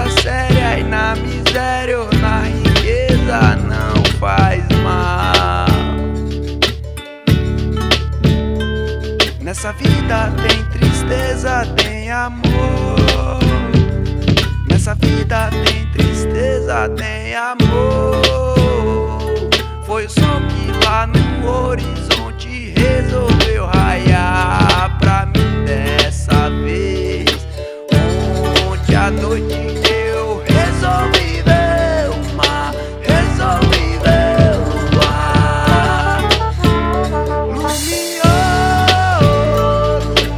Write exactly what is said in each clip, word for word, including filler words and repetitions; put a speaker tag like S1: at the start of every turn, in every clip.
S1: coisa séria, e na miséria ou na riqueza não faz mal. Nessa vida tem tristeza, tem amor. Nessa vida tem tristeza, tem amor. Foi o sol que lá no horizonte resolveu raiar pra mim dessa vez. Ontem à noite eu resolvi ver o mar, resolvi ver o ar. Lumiou,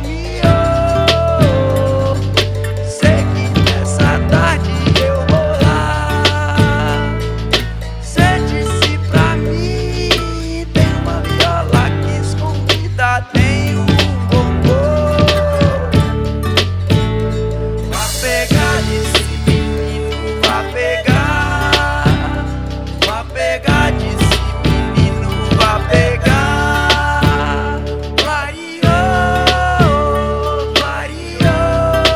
S1: lumiou. Sei que nessa tarde eu vou lá. Cê disse pra mim, tem uma viola que escondida tem um bongô. Vá pegar desse menino, vá pegar. Vá pegar desse menino, vá pegar. Clareou, clareou.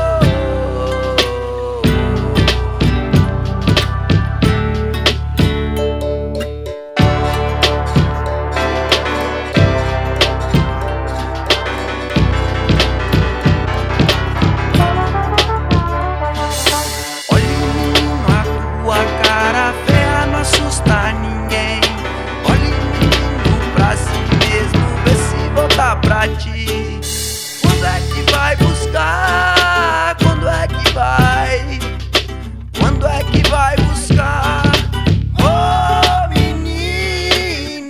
S1: Olhe na tua cara feia, não assusta ninguém. Olhe, menino, pra si mesmo, vê se voltar pra ti. Quando é que vai buscar? Quando é que vai? Quando é que vai buscar? Oh, menino.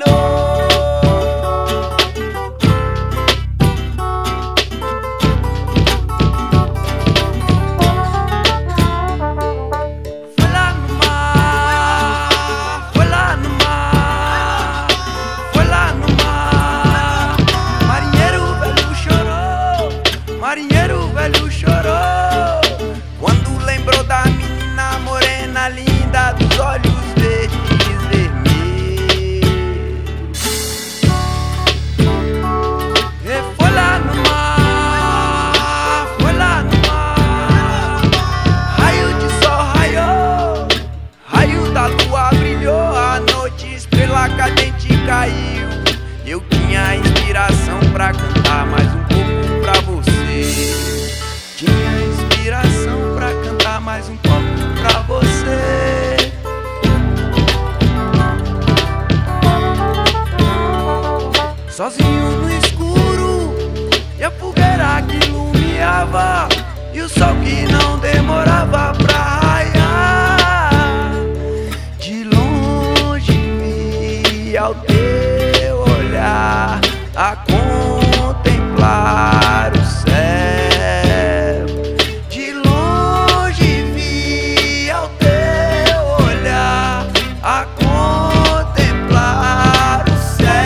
S1: Foi lá no mar, foi lá no mar, foi lá no mar. Marinheiro velho chorou, marinheiro velho chorou, quando lembrou da menina morena linda dos olhos verdes vermelhos. E foi lá no mar, foi lá no mar. Raio de sol raiou, raio da lua brilhou, a noite estrela cadente caiu. Eu tinha inspiração pra cantar mais um pouco pra você. Tinha inspiração pra cantar mais um pouco pra você. Sozinho no escuro, e a fogueira que iluminava, e o sol que não demorava pra raiar. De longe vi ao teu olhar a contemplar o céu. De longe vi ao teu olhar a contemplar o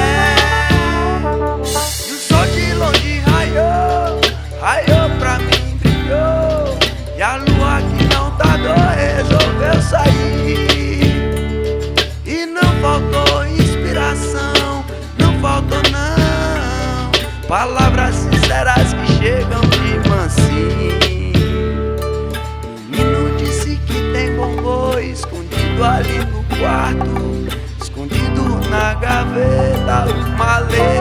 S1: céu. E o sol de longe raiou, raiou pra mim, brilhou. E a lua que não tá dor resolveu sair. E não faltou inspiração, não faltou não. Palavras sinceras que chegam de mansinho. O menino disse que tem bongô escondido ali no quarto, escondido na gaveta, o malê.